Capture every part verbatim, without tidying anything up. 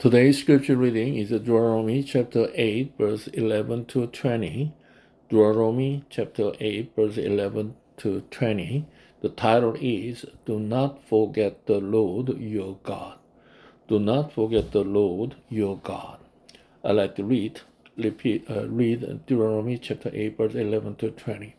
Today's scripture reading is Deuteronomy chapter eight, verse eleven to twenty. Deuteronomy chapter eight, verse eleven to twenty. The title is, Do Not Forget the Lord Your God. Do not forget the Lord your God. I like to read, repeat, uh, read Deuteronomy chapter eight, verse eleven to twenty.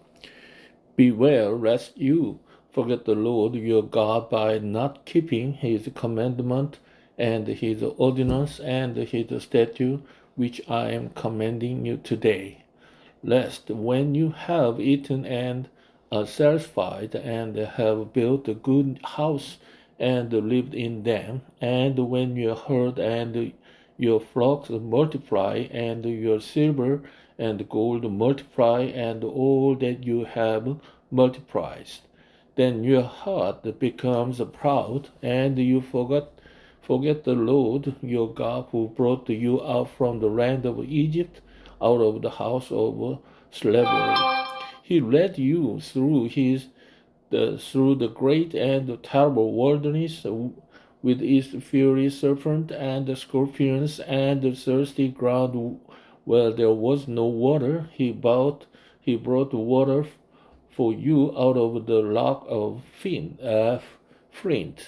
Beware lest you forget the Lord your God by not keeping his commandment and his ordinance and his statute which I am commanding you today, lest when you have eaten and are satisfied and have built a good house and lived in them, and when your herd and your flocks multiply, and your silver and gold multiply, and all that you have multiplies, then your heart becomes proud, and you forget forget the Lord your God, who brought you out from the land of Egypt, out of the house of slavery. He led you through his the, through the great and terrible wilderness, with its fiery serpent and scorpions and the thirsty ground where there was no water. He brought he brought water for you out of the rock of uh, flint.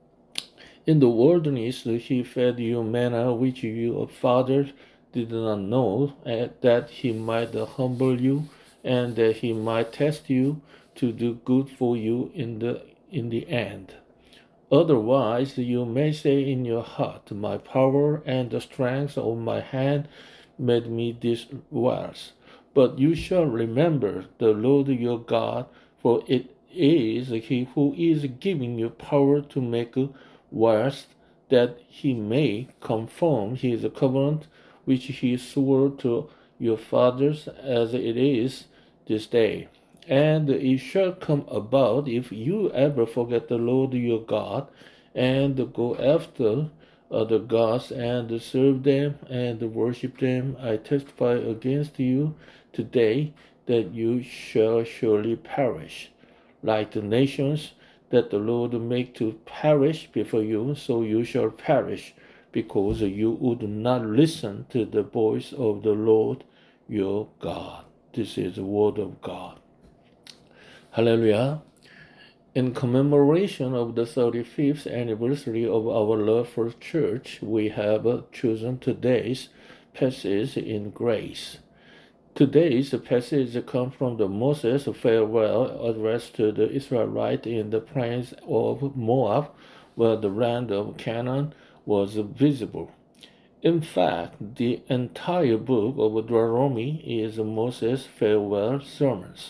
In the wilderness he fed you manna which your fathers did not know, that he might humble you, and that he might test you to do good for you in the in the end. Otherwise you may say in your heart, My power and the strength of my hand made me this wealth. But you shall remember the Lord your God, for it is he who is giving you power to make wealth, that he may confirm his covenant which he swore to your fathers, as it is this day. And it shall come about, if you ever forget the Lord your God, and go after other gods, and serve them, and worship them, I testify against you today that you shall surely perish. Like the nations that the Lord make to perish before you, so you shall perish, because you would not listen to the voice of the Lord your God. This is the word of God. Hallelujah. In commemoration of the thirty-fifth anniversary of our love for church, we have chosen today's passage in grace. Today's passage comes from the Moses farewell address to the Israelites in the plains of Moab, where the land of Canaan was visible. In fact, the entire book of Deuteronomy is Moses' farewell sermons.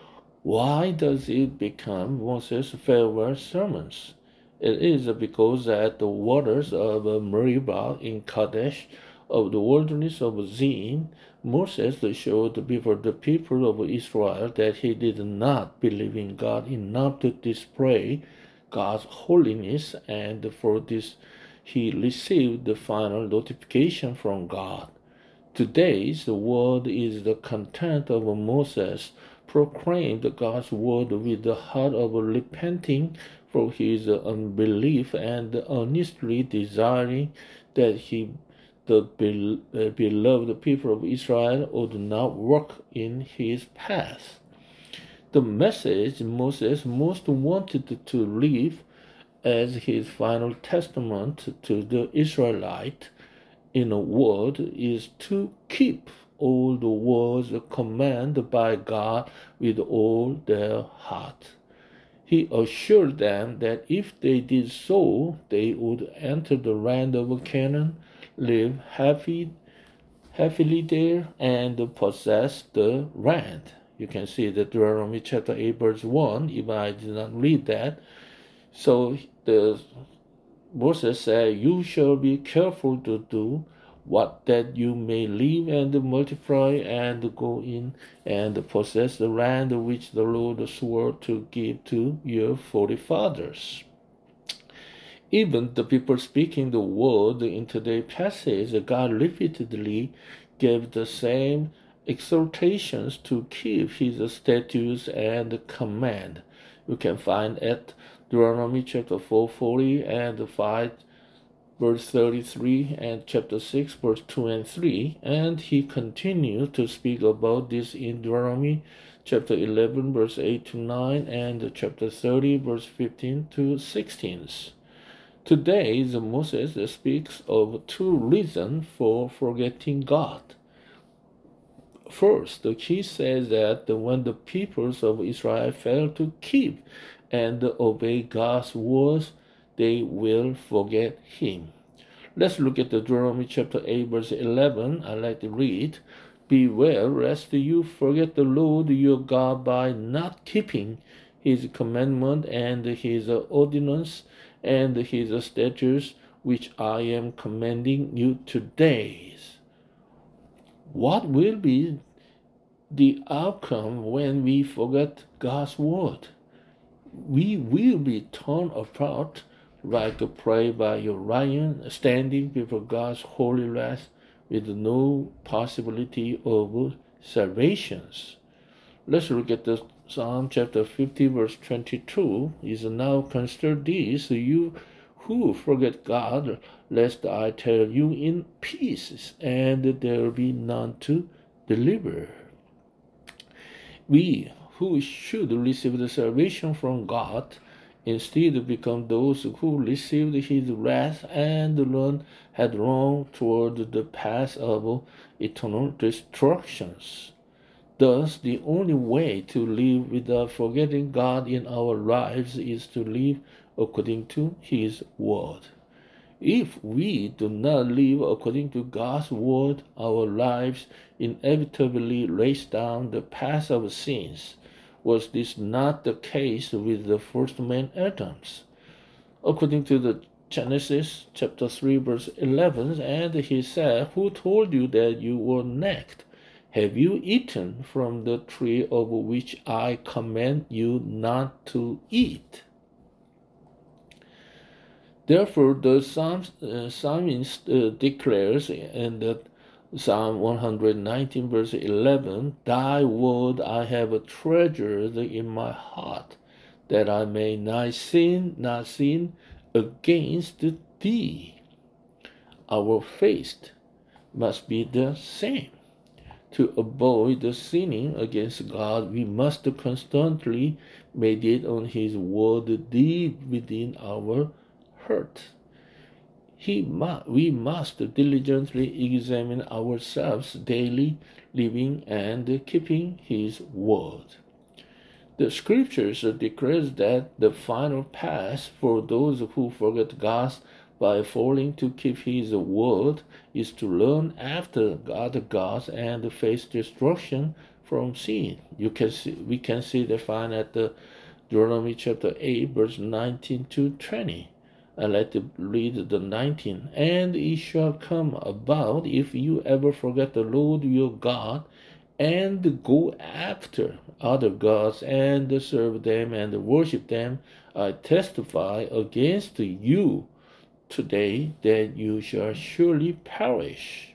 Why does it become Moses' farewell sermons? It is because at the waters of Meribah in Kadesh, of the wilderness of Zin, Moses showed before the people of Israel that he did not believe in God enough to display God's holiness, and for this he received the final notification from God. Today's word is the content of Moses proclaimed God's word with the heart of repenting for his unbelief and earnestly desiring that he, the beloved people of Israel, would not walk in his path. The message Moses most wanted to leave as his final testament to the Israelites, in a word, is to keep all the words commanded by God with all their heart. He assured them that if they did so, they would enter the land of Canaan, live happy, happily there, and possess the land. You can see that Deuteronomy chapter eight, verse one, even I did not read that. So the Moses said, You shall be careful to do what that you may live and multiply and go in and possess the land which the Lord swore to give to your forefathers. Even the people speaking the word in today's passage, God repeatedly gave the same exhortations to keep his statutes and command. You can find at Deuteronomy chapter four forty and five verse thirty-three, and chapter six, verse two and three. And he continued to speak about this in Deuteronomy chapter eleven, verse eight to nine, and chapter thirty, verse fifteen to sixteen. Today, the Moses speaks of two reasons for forgetting God. First, he says that when the peoples of Israel fail to keep and obey God's words, they will forget him. Let's look at the Deuteronomy chapter eight, verse eleven. I like to read, "Beware lest you forget the Lord your God by not keeping his commandment and his ordinance and his statutes, which I am commanding you today." What will be the outcome when we forget God's word? We will be torn apart like a prey by a lion standing before God's holy wrath with no possibility of salvation. Let's look at the Psalm chapter fifty, verse twenty-two. Is now consider this, you who forget God, lest I tear you in pieces, and there be none to deliver. We who should receive the salvation from God instead become those who received his wrath and run headlong toward the path of eternal destructions. Thus, the only way to live without forgetting God in our lives is to live according to his word. If we do not live according to God's word, our lives inevitably race down the path of sins. Was this not the case with the first man Adams? According to the Genesis chapter three, verse eleven, and he said, "Who told you that you were naked? Have you eaten from the tree of which I command you not to eat?" Therefore, the Psalms, uh, psalmist uh, declares in the Psalm one nineteen, verse eleven, "Thy word I have treasured in my heart, that I may not sin, not sin against thee." Our faith must be the same. To avoid sinning against God, we must constantly meditate on his word deep within our heart. He mu- we must diligently examine ourselves daily, living and keeping his word. The scriptures declares that the final path for those who forget God by failing to keep his word is to learn after other gods and face destruction from sin. You can see, we can see that found at the Deuteronomy chapter eight, verse nineteen to twenty. I like to read the nineteen. "And it shall come about, if you ever forget the Lord your God, and go after other gods, and serve them, and worship them, I testify against you today that you shall surely perish."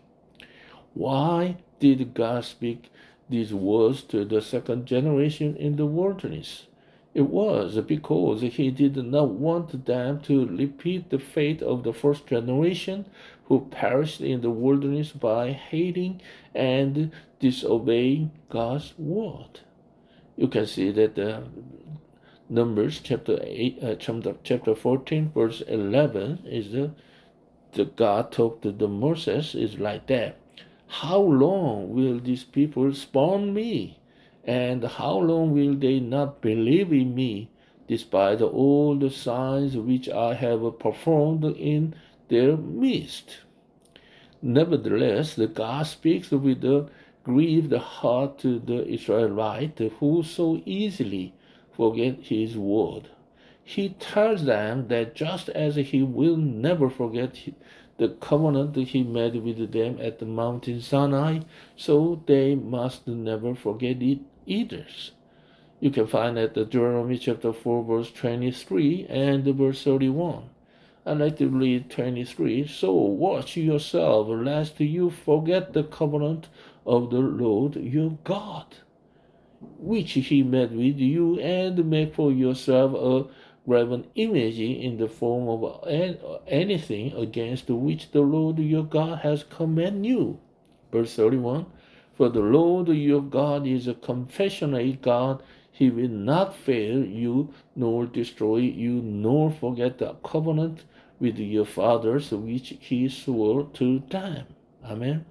Why did God speak these words to the second generation in the wilderness? It was because he did not want them to repeat the fate of the first generation who perished in the wilderness by hating and disobeying God's word. You can see that the Numbers chapter eight, uh, chapter fourteen, verse eleven is the the God talked to the Moses is like that. "How long will these people spurn me? And how long will they not believe in me, despite all the signs which I have performed in their midst?" Nevertheless, the God speaks with a grieved heart to the Israelites who so easily forget his word. He tells them that just as he will never forget the covenant he made with them at the mountain Sinai, so they must never forget it either. You can find that the Deuteronomy chapter four, verse twenty-three and verse thirty-one. I like to read twenty-three. "So watch yourself, lest you forget the covenant of the Lord your God, which he made with you, and make for yourself a graven image in the form of anything against which the Lord your God has commanded you. Verse thirty-one, for the Lord your God is a compassionate God. He will not fail you, nor destroy you, nor forget the covenant with your fathers, which he swore to them. Amen.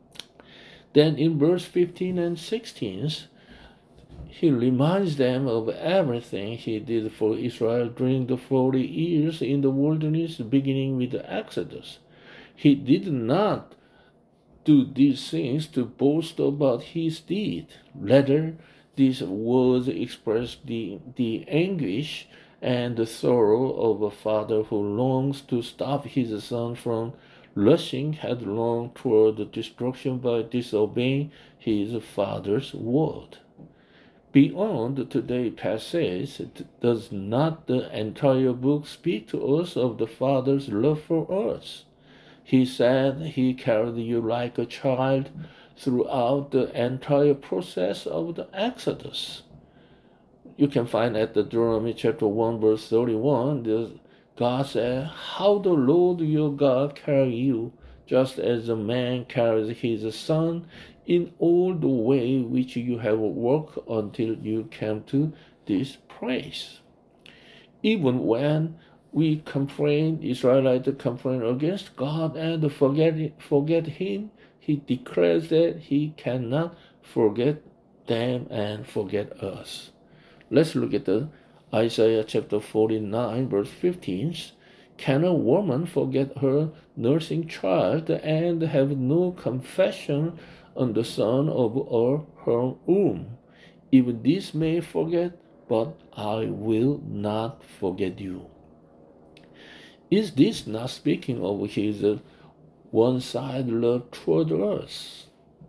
Then in verse fifteen and sixteen, he reminds them of everything he did for Israel during the forty years in the wilderness, beginning with the Exodus. He did not do these things to boast about his deed. Rather, these words express the, the anguish and the sorrow of a father who longs to stop his son from rushing headlong toward destruction by disobeying his father's word. Beyond today's passage, does not the entire book speak to us of the Father's love for us? He said he carried you like a child throughout the entire process of the Exodus. You can find at the Deuteronomy chapter one, verse thirty-one, God said, how the Lord your God carried you, just as a man carries his son, in all the way which you have walked until you came to this place. Even when we complain, Israelites complain against God and forget, forget him, he declares that he cannot forget them and forget us. Let's look at the Isaiah chapter forty-nine, verse fifteen. Can a woman forget her nursing child and have no compassion on the son of her womb? Even this may forget, but I will not forget you. Is this not speaking of his one-sided love toward us?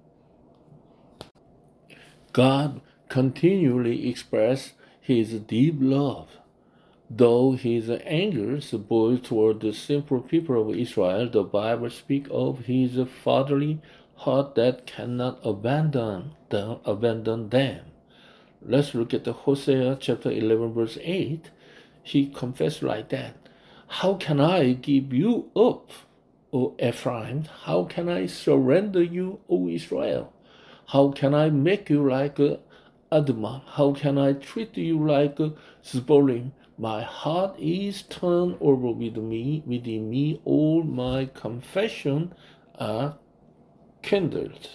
God continually expresses his deep love. Though his anger boils toward the simple people of Israel, the Bible speaks of his fatherly heart that cannot abandon them. Abandon them. Let's look at the Hosea chapter eleven, verse eight. He confessed like that. How can I give you up, O Ephraim? How can I surrender you, O Israel? How can I make you like Admah? How can I treat you like Zeboim? My heart is turned over with me, within me all my confession are kindled.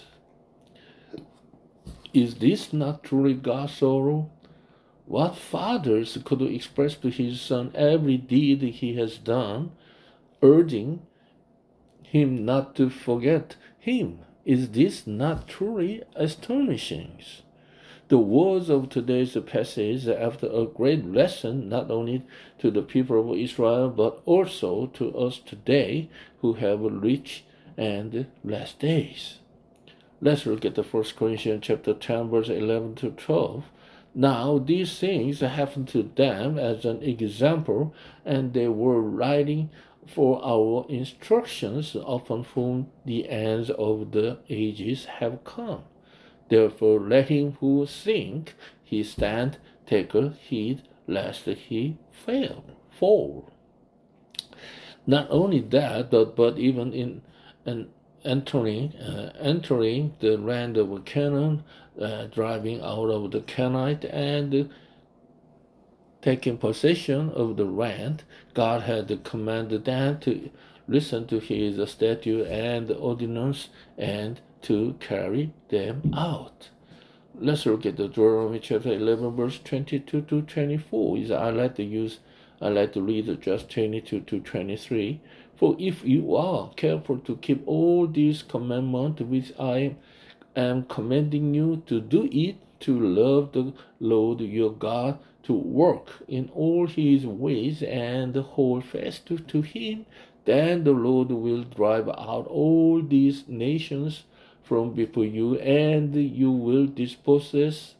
Is this not truly God's sorrow? What fathers could express to his son every deed he has done, urging him not to forget him? Is this not truly astonishing? The words of today's passage after a great lesson not only to the people of Israel but also to us today who have rich and last days. Let's look at the First Corinthians chapter ten, verse eleven to twelve. Now these things happened to them as an example, and they were writing for our instructions, upon whom the ends of the ages have come. Therefore let him who think he stand take heed lest he fail, fall. Not only that, but, but even in an entering uh, entering the land of Canaan, uh, driving out of the Canaanite and taking possession of the land, God had commanded them to listen to his statute and ordinance and to carry them out. Let's look at the Deuteronomy chapter eleven, verse twenty-two to twenty-four. Is I like to use, I like to read just twenty-two to twenty-three. For if you are careful to keep all these commandments which I am commanding you to do it, to love the Lord your God, to work in all his ways and hold fast to, to him, then the Lord will drive out all these nations from before you, and you will dispossess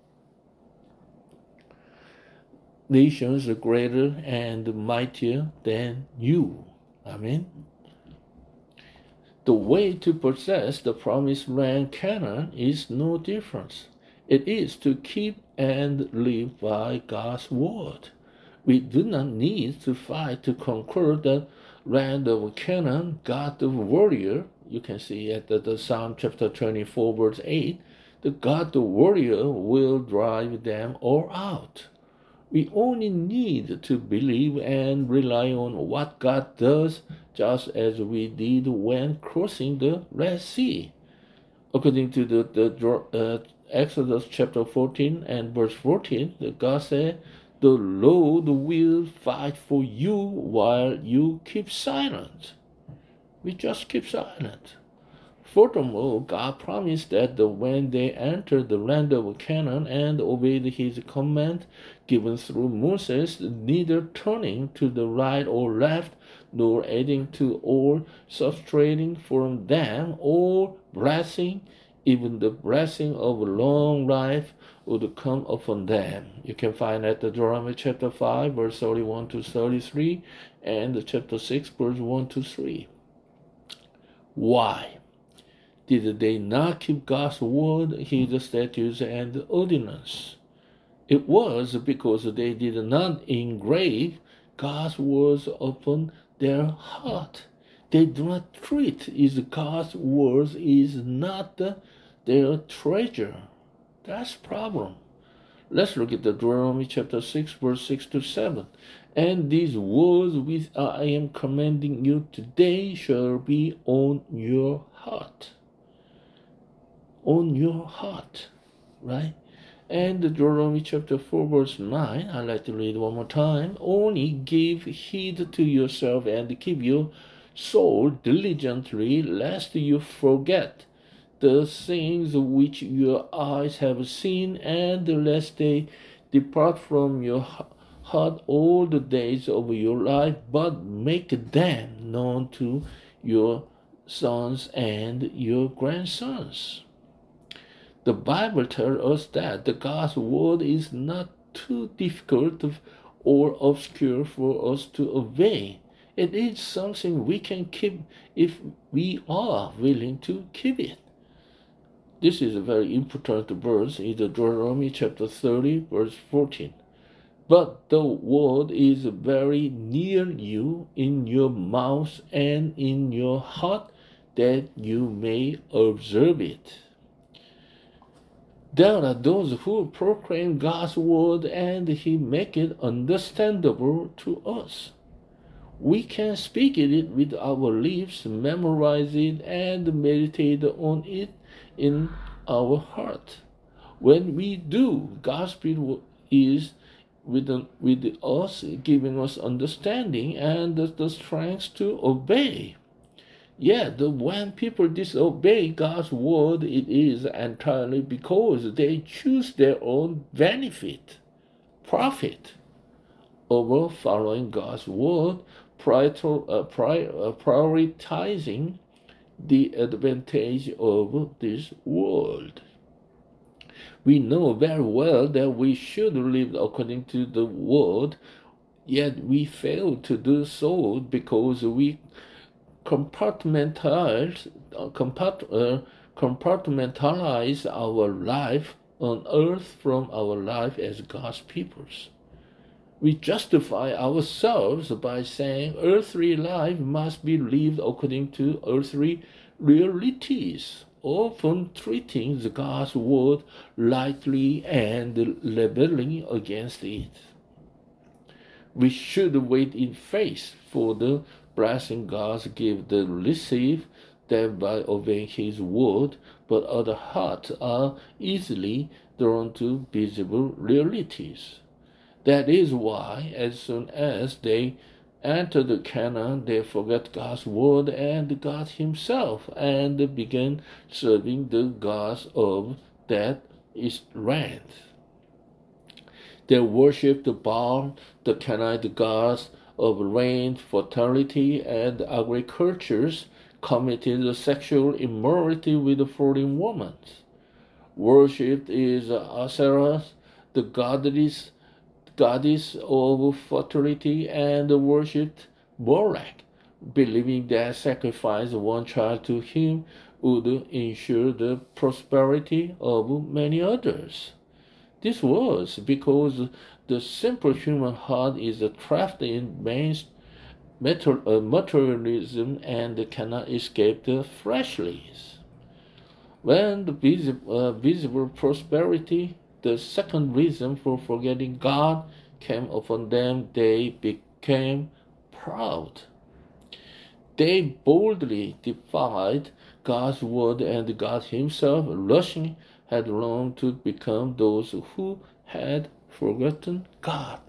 nations greater and mightier than you. Amen. The way to possess the promised land Canaan is no different. It is to keep and live by God's word. We do not need to fight to conquer the land of Canaan. God the warrior, you can see at the, the Psalm chapter twenty-four, verse eight, the God the warrior will drive them all out. We only need to believe and rely on what God does, just as we did when crossing the Red Sea. According to the, the uh, Exodus chapter fourteen and verse fourteen, the God said, the Lord will fight for you while you keep silent. We just keep silent. Furthermore, God promised that when they entered the land of Canaan and obeyed his command given through Moses, neither turning to the right or left, nor adding to or subtracting from them, or blessing, even the blessing of long life would come upon them. You can find that in Deuteronomy chapter five, verse thirty-one to thirty-three, and chapter six, verse one to three. Why did they not keep God's word, his statutes, and ordinances? It was because they did not engrave God's words upon their heart. They do not treat is God's words is not their treasure. That's the problem. Let's look at the Deuteronomy chapter six, verse six to seven. And these words which I am commanding you today shall be on your heart. On your heart, right? And Deuteronomy chapter four, verse nine, I'd like to read one more time. Only give heed to yourself and keep your soul diligently, lest you forget the things which your eyes have seen, and lest they depart from your heart all the days of your life, but make them known to your sons and your grandsons. The Bible tells us that the God's word is not too difficult or obscure for us to obey. It is something we can keep if we are willing to keep it. This is a very important verse in Deuteronomy chapter thirty, verse fourteen. But the word is very near you, in your mouth and in your heart, that you may observe it. There are those who proclaim God's word and he make it understandable to us. We can speak it with our lips, memorize it, and meditate on it in our heart. When we do, God's Spirit is with, with us, giving us understanding and the strength to obey. Yet, when people disobey God's word, it is entirely because they choose their own benefit, profit, over following God's word, prioritizing the advantage of this world. We know very well that we should live according to the word, yet we fail to do so because we compartmentalize, compart, uh, compartmentalize our life on earth from our life as God's peoples. We justify ourselves by saying earthly life must be lived according to earthly realities, often treating the God's word lightly and rebelling against it. We should wait in faith for the blessing God gives the receive them by obeying his word, but other hearts are easily drawn to visible realities. That is why, as soon as they enter the Canaan, they forget God's word and God himself, and begin serving the gods of that land. They worship the Baal, the Canaanite gods of rain, fertility, and agriculture, committed sexual immorality with foreign women. Worship is Asherah, the goddess, goddess of fertility, and worshipped Molech, believing that sacrifice one child to him would ensure the prosperity of many others. This was because the simple human heart is trapped in main materialism and cannot escape the fleshlies. When the visible, uh, visible prosperity, the second reason for forgetting God, came upon them, they became proud. They boldly defied God's word and God Himself, rushing headlong to become those who had forgotten God.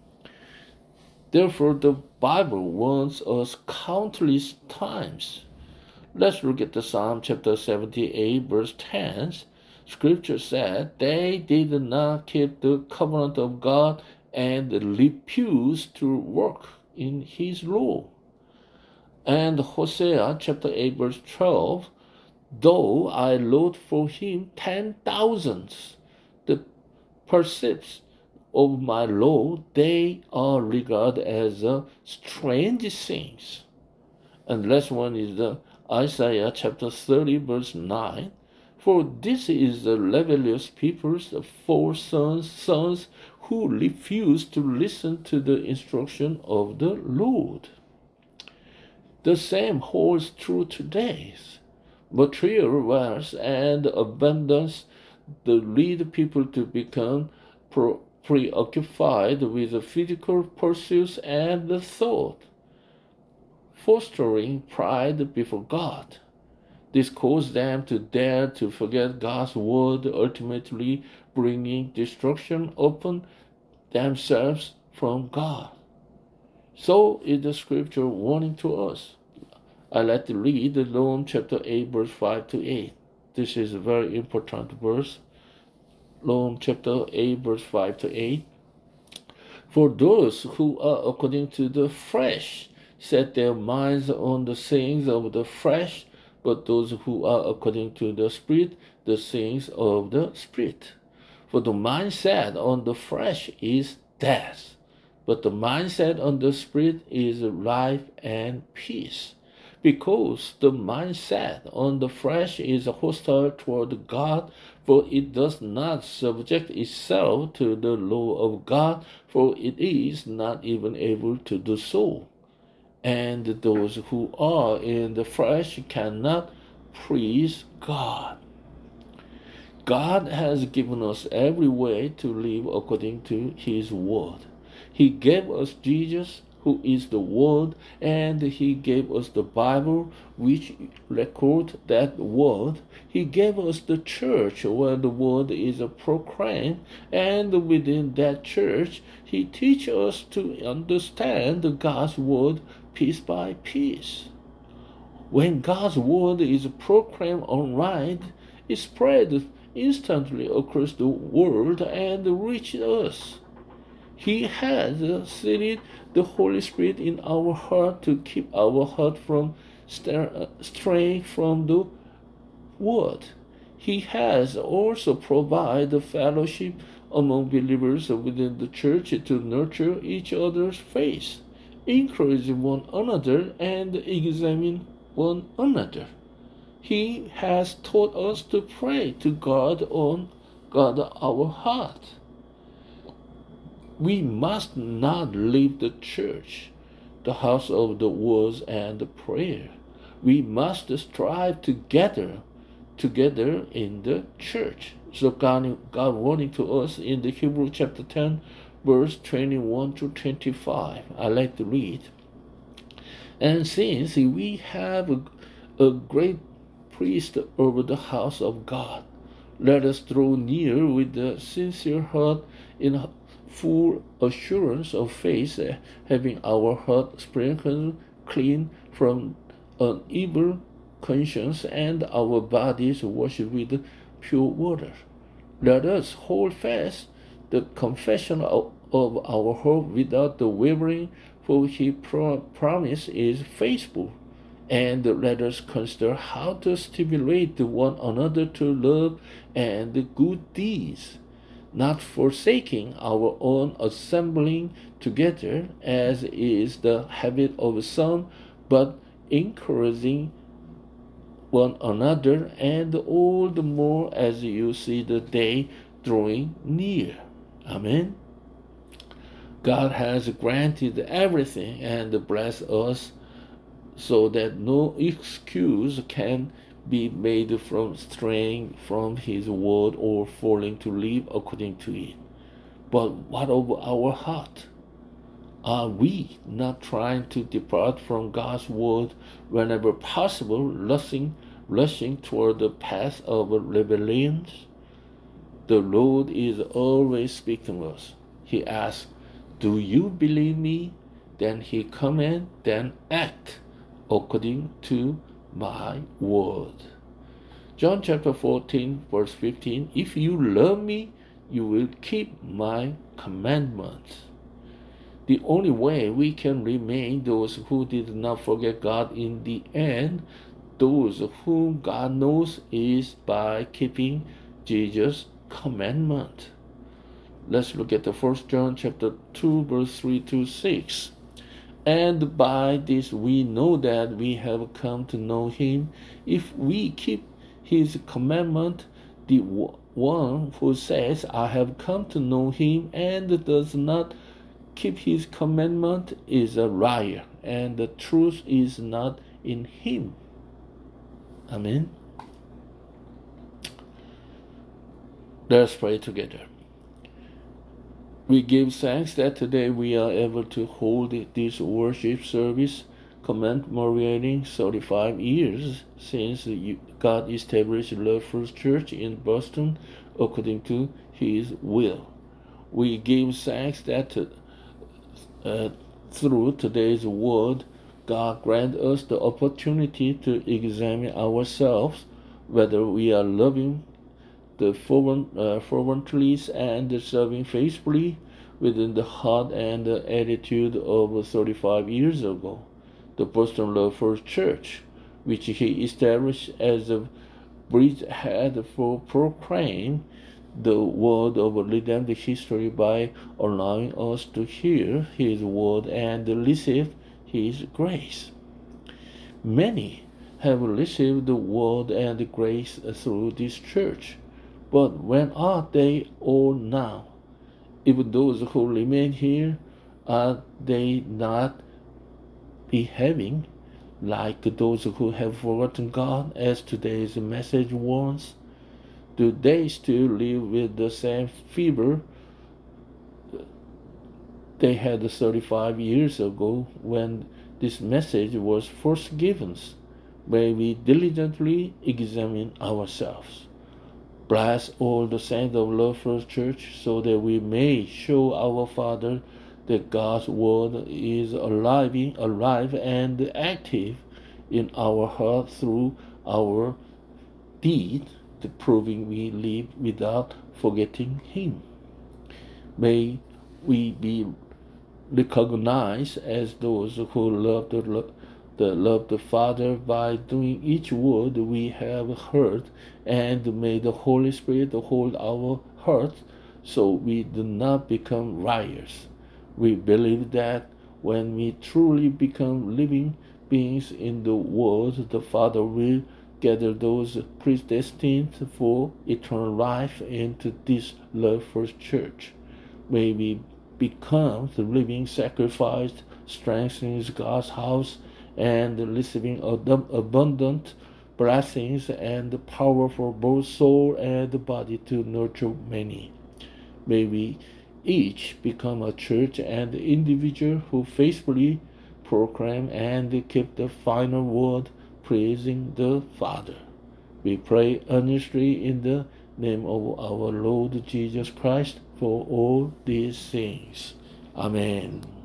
Therefore, the Bible warns us countless times. Let's look at the Psalm chapter seventy-eight, verse ten. Scripture said, they did not keep the covenant of God and refused to work in His law. And Hosea chapter eight, verse twelve, though I wrote for him ten thousands, the precepts of my law, they are regarded as uh, strange things. And last one is the Isaiah chapter thirty, verse nine. For this is the rebellious peoples, the four sons, sons who refuse to listen to the instruction of the Lord. The same holds true today. Material wealth and abundance lead people to become pro- preoccupied with physical pursuits and thought, fostering pride before God. This caused them to dare to forget God's word, ultimately bringing destruction upon themselves from God. So is the scripture warning to us. I like to read Romans chapter eight, verse five to eight. This is a very important verse. Romans chapter eight, verse five to eight. For those who are according to the flesh set their minds on the things of the flesh, but those who are according to the Spirit, the things of the Spirit. For the mindset on the flesh is death, but the mindset on the Spirit is life and peace. Because the mindset on the flesh is hostile toward God, for it does not subject itself to the law of God, for it is not even able to do so. And those who are in the flesh cannot please God. God has given us every way to live according to His word. He gave us Jesus, who is the Word, and He gave us the Bible, which records that Word. He gave us the church, where the Word is proclaimed, and within that church, He teaches us to understand God's Word piece by piece. When God's Word is proclaimed aright, it spreads instantly across the world and reaches us. He has seated the Holy Spirit in our heart to keep our heart from straying from the Word. He has also provided fellowship among believers within the church to nurture each other's faith, encourage one another, and examine one another. He has taught us to pray to God on God our heart. We must not leave the church, the house of the words and the prayer. We must strive together, together in the church. So God, God warning to us in the Hebrew chapter ten, verse twenty-one to twenty-five. I like to read. And since we have a, a great priest over the house of God, let us draw near with a sincere heart in full assurance of faith, having our heart sprinkled clean from an evil conscience and our bodies washed with pure water. Let us hold fast the confession of, of our hope without the wavering, for His pro- promise is faithful. And let us consider how to stimulate one another to love and good deeds, not forsaking our own assembling together, as is the habit of some, but encouraging one another, and all the more as you see the day drawing near. Amen. God has granted everything and blessed us so that no excuse can be made from straying from His word or failing to live according to it. But what of our heart? Are we not trying to depart from God's word whenever possible, rushing, rushing toward the path of rebellion? The Lord is always speaking to us. He asks, "Do you believe me?" Then He commands, "Then act according to my word." John chapter fourteen, verse fifteen, "If you love me, you will keep my commandments." The only way we can remain those who did not forget God in the end, those whom God knows, is by keeping Jesus' commandment. Let's look at the First John chapter two, verse three to six. "And by this we know that we have come to know Him, if we keep His commandment. The one who says, 'I have come to know Him,' and does not keep His commandment is a liar, and the truth is not in him." Amen. Let's pray together. We give thanks that today we are able to hold this worship service commemorating thirty-five years since God established Love First Church in Boston according to His will. We give thanks that uh, through today's word, God grant us the opportunity to examine ourselves, whether we are loving the fervent, uh, fervently and serving faithfully within the heart and the attitude of thirty-five years ago. The Boston Love First Church, which He established as a bridgehead for proclaim the word of redemptive history by allowing us to hear His word and receive His grace. Many have received the word and grace through this church, but when are they all now? Even those who remain here, are they not behaving like those who have forgotten God, as today's message warns? Do they still live with the same fever they had thirty-five years ago when this message was first given? May we diligently examine ourselves. Bless all the saints of Love First Church so that we may show our Father that God's word is alive, alive and active in our heart through our deed, proving we live without forgetting Him. May we be recognized as those who love the, the love the Father by doing each word we have heard, and may the Holy Spirit hold our hearts so we do not become liars. We believe that when we truly become living beings in the world, the Father will gather those predestined for eternal life into this Love First Church. May we become the living sacrifice, strengthening God's house, and receiving abundant blessings and power for both soul and body to nurture many. May we each become a church and individual who faithfully proclaim and keep the final word, praising the Father. We pray earnestly in the name of our Lord Jesus Christ for all these things. Amen.